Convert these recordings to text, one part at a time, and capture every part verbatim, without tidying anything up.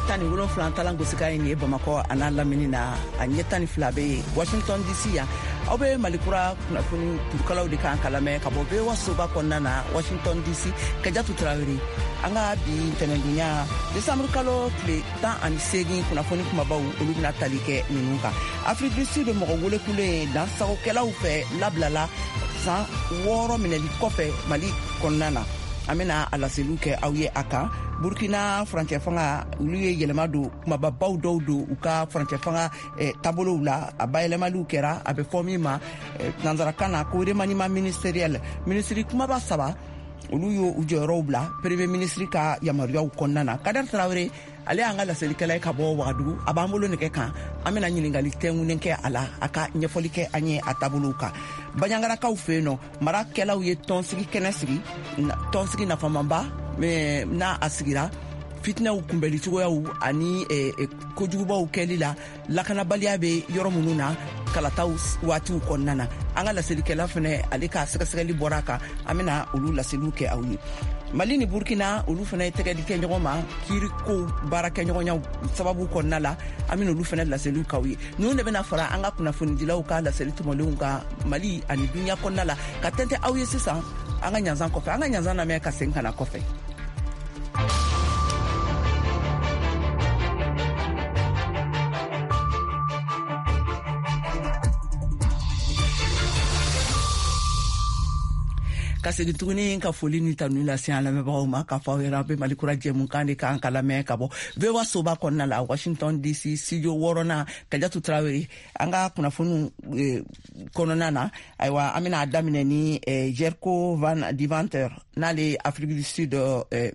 tan ni wolonfila talan gosika ye Bamakɔ ana lamini na a ɲɛ tan ni fila be Washington D C ya aw be malikura kunnafoni turukalaw de kan kalamɛ ka bɔ V O A soba kɔnɔna na Washington D C Kajatu Traoré an ka bi tɛnɛndonya décembre kalo tile tan ani segin kunnafoni kumabaw olu bena tali kɛ ninnu kan. Afrique du Sud mɔgɔ welekulen dansagokɛlaw fɛ labilala san wɔɔrɔ minɛli kɔfɛ Mali kɔnɔna na. An bena a laseliw kɛ aw ye a kan. Burkina furancɛ fanga olu ye yɛlɛma don kumababaw dɔw don u ka furancɛ fanga eh, tabolow la a bayɛlɛmaliw kɛra a bɛ fɔ min ma eh, nanzarakan na ko remaniement ministériel ministri kumaba saba olu y'o u jɔyɔrɔw bila premier ministre ka yamaruyaw kɔnɔna na. Kader Traoré ale y'an ka laselikɛla ye ka bɔ Wagadugu a b'an bolo nɛgɛ kan an bena ɲiningali tɛŋunen kɛ a la a ka ɲɛfɔli kɛ an ye a tabolow kan. Baɲangarakaw fɛ yen nɔ marakɛlaw ye tɔnsigi kɛnɛ sigi tɔnsigi nafamanba n'a a sigira fitinɛw kunbɛli cogoyaw ani eh, eh, kojugubaw kɛli la lakanabaliya be yɔrɔ minnu na kalataw waatiw kɔnɔna na. An ka laselikɛla fɛnɛ ale ka sɛgɛsɛgɛli bɔra kan an bena olu laseliw kɛ aw ye. Mali ni Burkina olu fɛnɛ ye tɛgɛdi kɛ ɲɔgɔn ma kiirikow baara kɛ ɲɔgɔnyaw sababu kɔnɔna la an bena olu fɛnɛ laseliw k'aw ye. Ninnu de bena fara an ka kunnafonidilaw ka laseli tɔmɔlenw kan Mali ani dunuya kɔnɔna la ka tɛntɛ aw ye sisan an ka ɲanzan kɔfɛ an ka ɲanzan lamɛn ka segin kana kɔfɛ. Ka segin tuguni ka foli ni tanu lase an lamɛnbagaw ma k'a fɔ aw yɛrɛ bɛ malikura jɛmukan de kan ka lamɛn ka bɔ V O A soba kɔnɔna la Washington D C studio wɔɔrɔnan Kajatu Traoré an ka kunnafoniw eh, kɔnɔna na ayiwa an bɛna daminɛ ni eh, Jerko Van Divanter n'ale Afrique du Sud eh,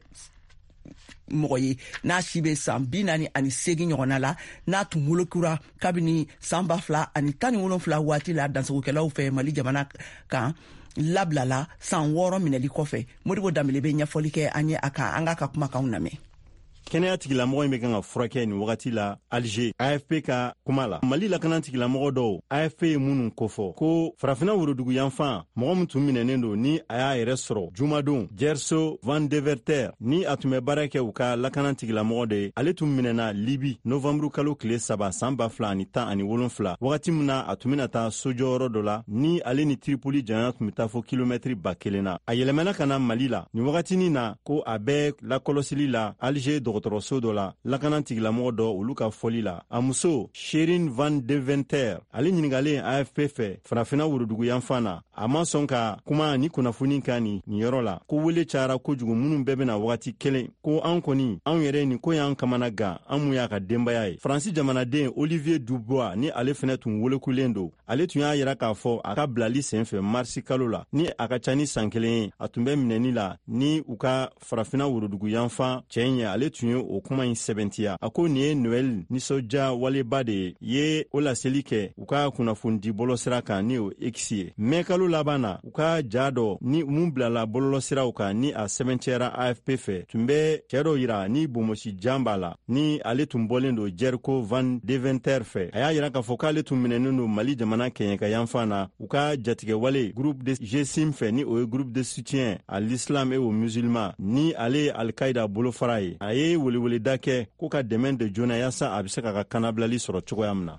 mɔgɔ ye n'a si bɛ san bi naani ani segin ɲɔgɔnna la n'a tun wolokura kabini san ba fila ani tan ni wolonfila waati la dansagokɛlaw fɛ Mali jamana kan labilala san wɔɔrɔ minɛli kɔfɛ. Modibo Dambele bɛ ɲɛfɔli kɛ an ye a kan an k'a ka kumakanw lamɛn. kɛnɛya tigilamɔgɔ in bɛ kan ka furakɛ nin wagati la Alger A F P ka kuma la. Mali lakana tigilamɔgɔ dɔw A F P ye minnu kofɔ ko farafina worodugu yanfan mɔgɔ min tun minɛnen don ni a y'a yɛrɛ sɔrɔ jumadon Gerso Van Deverter ni a tun bɛ baara kɛ u ka lakana tigilamɔgɔ de ye. Ale tun minɛna Libi novamburu kalo tile saba san ba fila ani tan ani wolonfila wagati min na a tun bɛna taa sojɔyɔrɔ dɔ la ni ale ni Tripoli janya tun bɛ taa fɔ kilomɛtiri ba kelen na. A yɛlɛmana ka na Mali la nin wagatinin na ko a bɛ lakɔlɔsili la Alger dɔgɔtɔrɔso dɔ la lakana tigilamɔgɔ dɔ olu ka fɔli la. A muso Sherin Van Deventer ale ɲiningalen A F P fɛ farafina worodugu yanfan na a ma sɔn ka kuma ni kunnafoni kan nin yɔrɔ la ko wele cayara kojugu minnu bɛɛ bɛna wagati kelen ko an kɔni anw yɛrɛ nin ko y'an kamana gan an mun y'a ka denbaya ye. Faransi jamanaden Olivier Dubois ni ale fɛnɛ tun welekulen don ale tun y'a yira k'a fɔ a ka bilali senfɛ marisi kalo la ni a ka ca ni san kelen ye a tun bɛ minɛni la ni u ka farafina worodugu yanfan cɛ ɲɛ ale tun ye o kuma in sɛbɛntiya. A ko nin ye Noël nisɔndiya waleba de ye o laseli kɛ u ka kunnafoni bɔlɔsira kan ni o X ye. Mɛ kalo laban na u ka ja dɔ ni mun bilala bɔlɔlɔsiraw kan ni a sɛbɛncɛra A F P fɛ tun bɛ cɛ dɔ yira ni bomosi jan b'a la ni ale tun bɔlen don Jerko Van Deventer fɛ. A y'a yira k'a fɔ k'ale tun minɛnen don Mali jamana kɛɲɛka yanfan na u ka jatigɛwale groupe de G S I M fɛ ni o ye groupe de soutien à l'islam et aux musulmans ni ale ye Al-Qaïda bolofara ye. A ye weleweleda kɛ ko ka dɛmɛ de joona yasa a bɛ se ka ka kanabilali sɔrɔ cogoya min na.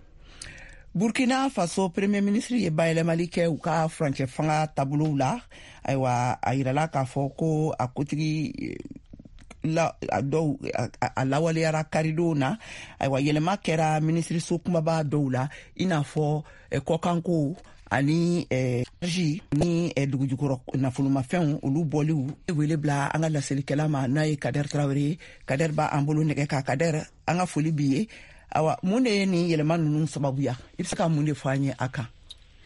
Burkina Faso premier ministre ye bayɛlɛmali kɛ u ka furancɛ fanga tabolow la ayiwa a yirala k'a fɔ ko a kotigi la a dɔw a lawaleyara karidenw na ayiwa yɛlɛma kɛra minisiriso kumaba dɔw la i n'a fɔ kɔkanko ani ji ni dugujukɔrɔ nafolomafɛnw olu bɔliw wele bila an ka laselikɛla ma n'a ye Kader Traoré. Kader b'a an bolo nɛgɛ ka Kader an ka foli b'i ye. Awa mun de ye nin yɛlɛma ninnu sababuya i bɛ se ka mun de fɔ an ye a kan.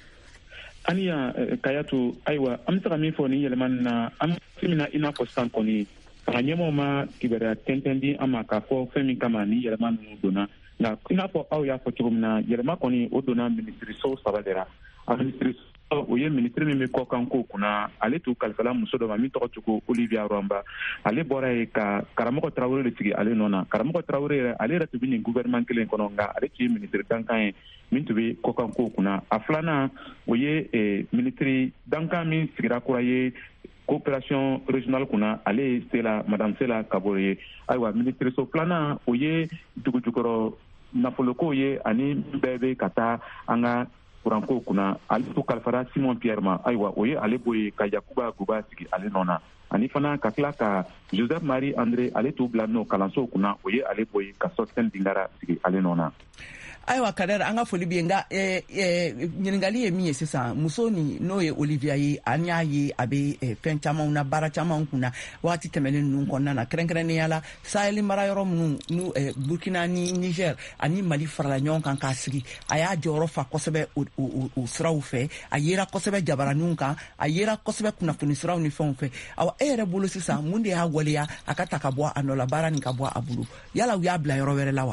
Aniya Kayatu ayiwa an bɛ se ka min fɔ nin yɛlɛma ninnu na an bɛ min na i n'a fɔ sisan kɔni fanga ɲɛmɔgɔw ma kibaruya tɛntɛn di an ma k'a fɔ fɛn min kama nin yɛlɛma ninnu donna nka i n'a fɔ aw y'a fɔ cogo min na yɛlɛma kɔni o donna minisiriso saba de la. A minisiriso o ye ministre min bɛ kɔkan ko kunna ale t'u kalifala muso dɔ ma min tɔgɔ cogo Olivia Rwamba ale bɔra ye ka karamɔgɔ Traoré de sigi ale nɔ na. Karamɔgɔ Traoré yɛrɛ ale yɛrɛ tun bɛ nin gouvernement kelen kɔnɔ nka ale tun ye ministre dankan ye min tun bɛ kɔkan ko kunna. A filanan o ye ministre dankan min sigira kura ye coopération régionale kuna ale sela madame Sela Kabore aywa ministre so plana oye dugujukoro nafoloko ye ani bebe kata anga kuranko kuna ale to kalfara Simon Pierre ma aywa oye ale boye ka Yakuba Guba sigi ale nona ani fana ka tila ka Joseph Marie André ale to blano kalanso kuna oye ale boye ka Sosten Dingara sigi ale nona. Ayiwa Kader an ka foli bi nga eh, eh, ɲininkali ye min ye sisan muso ni n'o ye Olivia ye an y'a ye a bɛ eh, fɛn camanw na baara camanw kunna waati tɛmɛnen ninnu kɔnɔna na kɛrɛnkɛrɛnnenya la Sahel mara yɔrɔ minnu n'u eh, Burkina ni Niger ani Mali farala ɲɔgɔn kan k'a sigi a y'a jɔyɔrɔ fa kosɛbɛ o, o, o siraw fɛ a yera kosɛbɛ jabaraninw kan a yera kosɛbɛ kunnafoni siraw ni fɛnw fɛ awa e yɛrɛ bolo sisan mun de y'a waleya a ka ta ka bɔ a nɔ la baara nin ka bɔ a bolo yala u y'a bila yɔrɔ wɛrɛ la wa?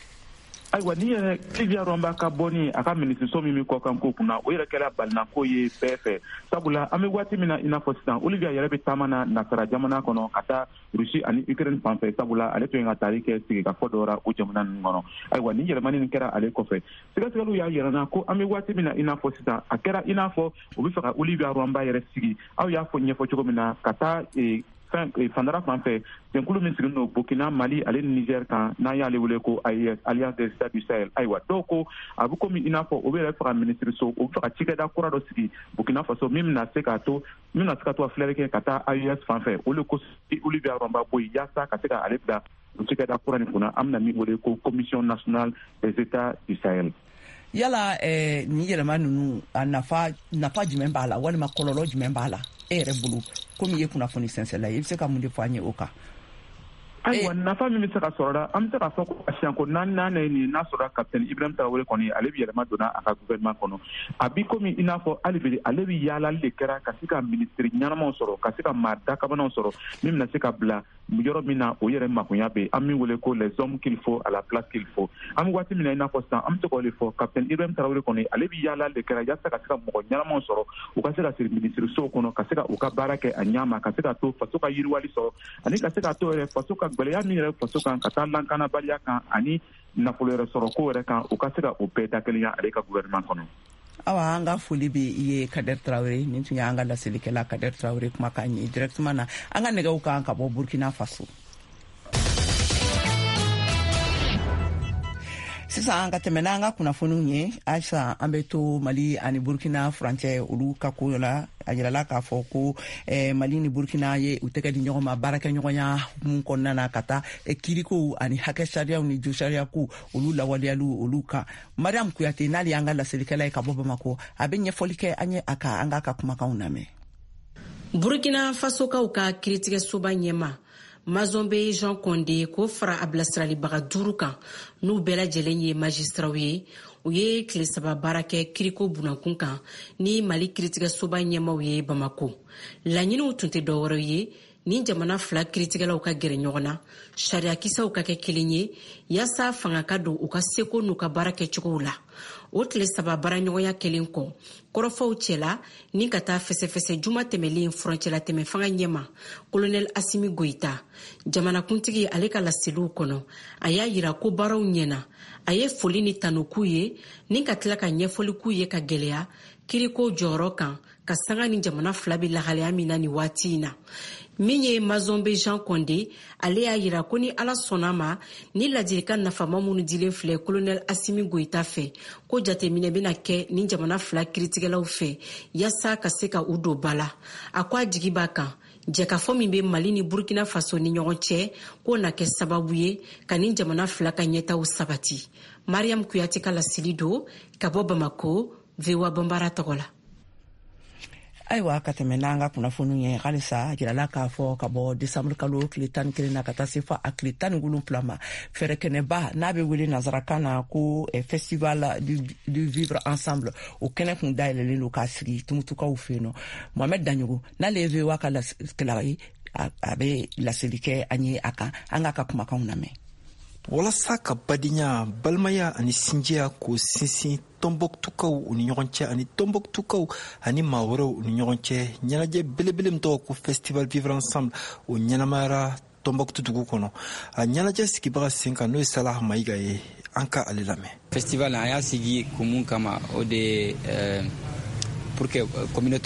Ayiwa ni yɛrɛ Sylvia Romba ka bɔ ni a ka ministre min kɔ kan ko kunna o yɛrɛ kɛra balinako ye bɛɛ fɛ sabula an bɛ waati min na i n'a fɔ sisan Olivia yɛrɛ bɛ taama na nasara jamana kɔnɔ ka taa Rusi ani Ukraine fan fɛ sabula ale tun ye ka taali kɛ sigikafɔ dɔ la o jamana ninnu kɔnɔ ayiwa ni yɛlɛmani nin kɛra ale kɔfɛ sɛgɛsɛgɛliw y'a yɛrɛ na ko an bɛ waati min na i n'a fɔ sisan a kɛra i n'a fɔ u bɛ fɛ ka Olivia Romba yɛrɛ sigi aw y'a fɔ ɲɛfɔ cogo min na ka taa fandara fan fɛ jɛnkulu min sigilen don Burkina Mali ale ni Niger kan n'an y'ale wele ko A E S Alliance des États du Sahel ayiwa dɔw ko a bɛ komi i n'a fɔ o bɛ yɛrɛ fɛ ka ministre so o bɛ fɛ ka cikɛda kura dɔ sigi Burkina Faso min bɛna se ka to min bɛna se ka to a filɛli kɛ ka taa A E S fan fɛ o de ko Olivia Romba Boyi yaasa ka se ka ale bila o cikɛda kura nin kunna an bɛna min wele ko Commission nationale des États du Sahel. Yala eh, ni yɛlɛma ninnu a nafa nafa jumɛn b'a la walima kɔlɔlɔ jumɛn b'a la e yɛrɛ bolo komi i ye kunnafoni sɛnsɛnla i bɛ se ka mun de fɔ an ye o kan? Ayiwa nafa min bɛ se ka sɔrɔ la an bɛ se ka fɔ ko asiyanko naani naani ye nin n'a sɔrɔ capitaine Ibrahim Traoré kɔni ale bɛ yɛlɛma donna a ka gouvernement kɔnɔ a bi komi i n'a fɔ hali bi ale bɛ yaalali de kɛra ka se ka ministre ɲɛnamaw sɔrɔ ka se ka maa dakabanaw sɔrɔ min bɛna se ka bila yɔrɔ min na o yɛrɛ makonya bɛ an min wele ko les hommes qu'il faut à la place qu'il faut an bɛ waati min na i n'a fɔ sisan an bɛ se k'o de fɔ capitaine Ibrahim Traoré kɔni ale bɛ yaalali de kɛra yaasa ka se ka mɔgɔ ɲɛnamaw sɔrɔ u ka se ka siri ministre sow kɔnɔ ka se ka u ka baara kɛ a ɲɛma ka se ka to faso ka yiriwali sɔrɔ ani ka se ka to yɛrɛ faso ka gwɛlɛya min yɛrɛ faso kan ka taa lankanabaliya kan ani nafolo yɛrɛ sɔrɔ ko yɛrɛ kan u ka se ka o bɛɛ da kelenya ale ka gouvernement kɔnɔ. Awa an ka foli bɛ i ye Kader Traoré nin tun y'an ka laselikɛla Kader Traoré kumakan ye directement na an ka nɛgɛw kan ka bɔ Burkina Faso. Sisan an ka tɛmɛ n'an ka kunnafoniw ye Aisha an bɛ to Mali ani Burkina furancɛ olu ka ko la a yirala k'a fɔ ko eh, Mali ni Burkina ye u tɛgɛ di ɲɔgɔn ma baarakɛɲɔgɔnya mun kɔnɔna na ka taa eh, kirikow ani hakɛ sariyaw ni jo sariyakow olu lawaleyaliw olu kan Mariam Kuyate n'ale y'an ka laselikɛla ye ka bɔ Bamako a bɛ ɲɛfɔli kɛ an ye a kan an k'a ka kumakanw lamɛn. Burkina Fasokaw ka kiiritigɛsoba ɲɛma Mazombe Jean Condé ko fara a bilasiralibaga duuru kan n'u bɛɛ lajɛlen ye magistraw ye u ye tile saba baara kɛ kiriko bunankun kan ni Mali kiiritigɛsoba ɲɛmaw ye Bamako. Laɲiniw tun tɛ dɔwɛrɛ ye ni jamana fila kiiritigɛlaw ka gɛrɛ ɲɔgɔn na sariyakisɛw ka kɛ kelen ye yaasa fanga ka don u ka seko n'u ka baara kɛcogow la. O tile saba baaraɲɔgɔnya kelen kɔ kɔrɔfɔw cɛla ni ka taa fɛsɛfɛsɛ juma tɛmɛlen furancɛla tɛmɛ fanga ɲɛma colonel Assimi Goïta jamanakuntigi ale ka laseliw kɔnɔ a y'a yira ko baaraw ɲɛna a ye foli ni tanuku ye ni ka tila ka ɲɛfɔli k'u ye ka gɛlɛya kiriko jɔyɔrɔ kan ka sanga ni jamana fila bɛ lahalaya min na ni waati in na. Min ye Mazombe Jean Condé ale y'a yira ko ni ala sɔnna ma ni ladilikan nafama minnu dilen filɛ colonel Assimi Goïta fɛ ko jateminɛ bɛna kɛ ni jamana fila kiiritigɛlaw fɛ yaasa ka se ka u don ba la. A ko a jigi b'a kan jɛkafɔ min bɛ Mali ni Burkina Faso ni ɲɔgɔn cɛ k'o na kɛ sababu ye ka ni jamana fila ka ɲɛtaw sabati. Mariam Kuyate ka lasili don ka bɔ Bamako V O A Bambara tɔgɔ la. Ayiwa ka tɛmɛ n'an ka kunnafoniw ye halisa a jirala k'a fɔ ka bɔ décembre kalo tile tan ni kelen na ka taa se fɔ a tile tan ni wolonwula ma fɛɛrɛkɛnɛba n'a bɛ wele nanzarakan na ko festival du, du vivre ensemble o kɛnɛ kun dayɛlɛlen don k'a sigi tumutukaw fɛ yen nɔ Mohamed Danyogo n'ale ye V O A ka laselikɛla ye a bɛ laseli kɛ an ye a kan an k'a ka kumakanw lamɛn. Walasa ka badenya balimaya ani sinjiya ko sinsin Tombouctou u ni ɲɔgɔn cɛ ani Tombouctou ani maa wɛrɛw u ni ɲɔgɔn cɛ ɲɛnajɛ belebele min tɔgɔ ko festival vivre ensemble o ɲɛnamayara Tombouctou dugu kɔnɔ a ɲɛnajɛ sigibaga sen kan n'o ye Salah Mayiga ye an ka ale lamɛn. Festival an y'a sigi kun mun kama o de euh, pour que communauté